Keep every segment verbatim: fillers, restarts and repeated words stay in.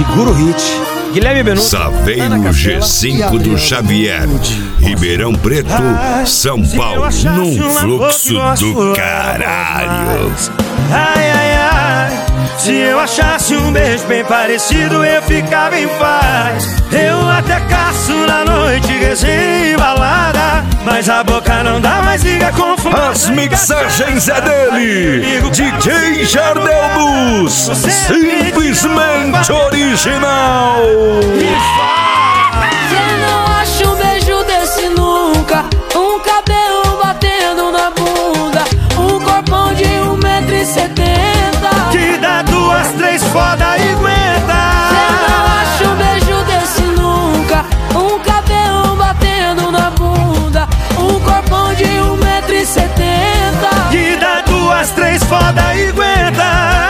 Segura o hit. Guilherme Benuto. Saveiro G cinco do Xavier, Ribeirão Preto, São Paulo, num fluxo do caralho. Ai, ai, ai, se eu achasse um beijo bem parecido, eu ficava em paz. Eu até caço na noite, resenha e balada, mas a boca não dá mais, liga com fumaça. As mixagens é dele, D J Jardel Luz, simplesmente original. Cê não acha um beijo desse nunca, um cabelo batendo na bunda, um corpão de um metro e setenta, que dá duas, três foda e aguenta. Cê não acha um beijo desse nunca, um cabelo batendo na bunda, um corpão de um metro e setenta, que dá duas, três foda e aguenta.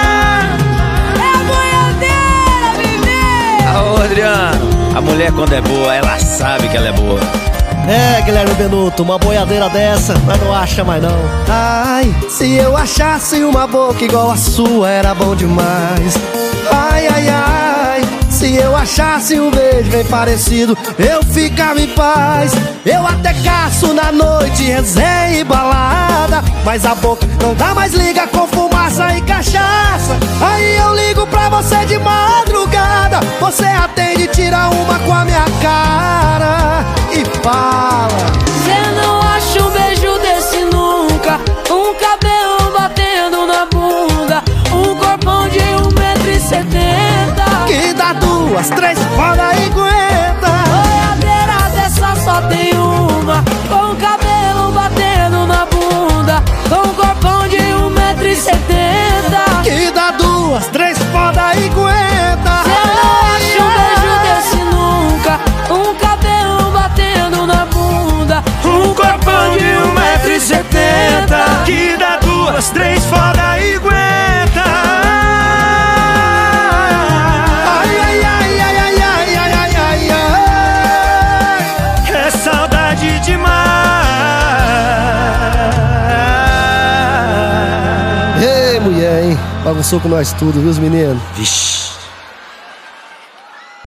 Ô Adriano, a mulher quando é boa, ela sabe que ela é boa. É, Guilherme Benuto, uma boiadeira dessa, mas não acha mais não. Ai, se eu achasse uma boca igual a sua, era bom demais. Ai, ai, ai, se eu achasse um beijo bem parecido, eu ficava em paz. Eu até caço na noite, resenha e balada, mas a boca não dá mais, liga com fumaça e cachaça. Aí eu ligo pra você de madrugada, você atende, tira uma com a minha cara e fala. Cê não acha um beijo desse nunca, um cabelo batendo na bunda, um corpão de um metro e setenta, que dá duas, três, foda e aguenta. boiadeira dessa só tem uma, com o cabelo batendo na bunda, com um corpão de um metro e setenta, que dá duas, três, foda e aguenta. Cê não acha um beijo desse nunca, um cabelo batendo na bunda, Um corpão de um metro e setenta, que dá duas, três foda e aguenta. Ai, ai, ai, ai, ai, ai, ai, ai, ai, ai. É saudade demais. Ei, mulher, hein? Bagunçou com nós tudo, viu, os meninos? Vixe.